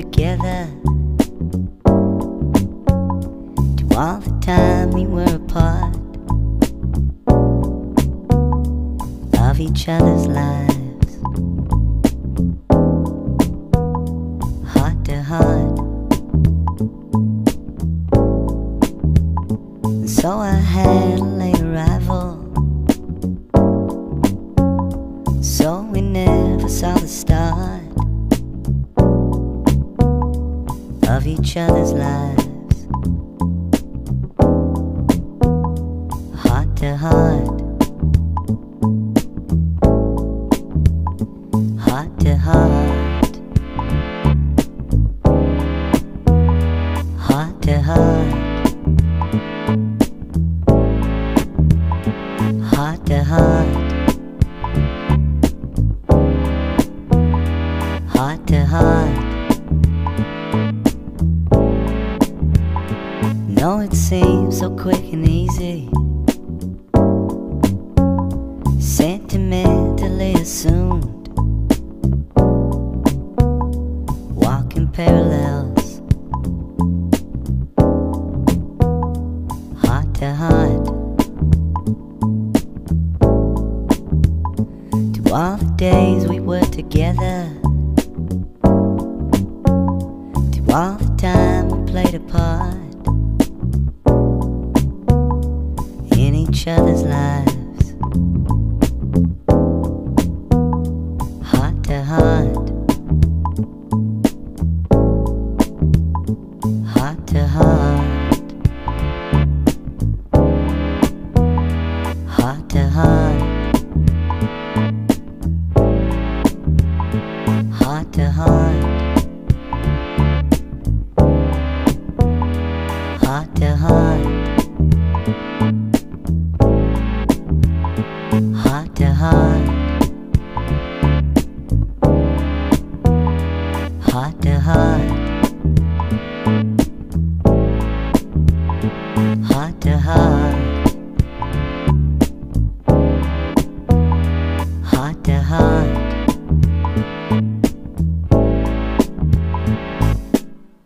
together, to all the time we were apart of each other's lives, heart to heart. And so I had a late arrival, so we never saw the start of each other's lives, heart to heart, heart to heart, heart to heart, heart to heart, heart to heart. No, it seems so quick and easy, sentimentally assumed, walking parallels, heart to heart, to all the days we were together, to all the time we played a part in each other's lives, heart to heart, heart to heart, heart to heart, heart to heart, heart to heart.